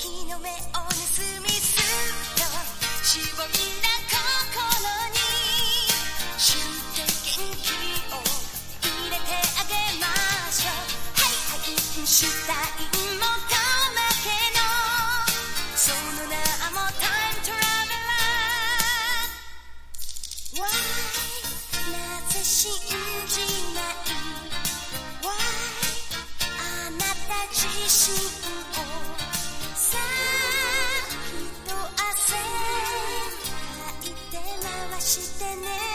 日の目を盗みするとしぼんだ心に終点元気を入れてあげましょう。はいはい、シュタインもたまけのその名もタイムトラベラー。 Why なぜ信じない Why あなた自身をさあ一汗かいて回してね。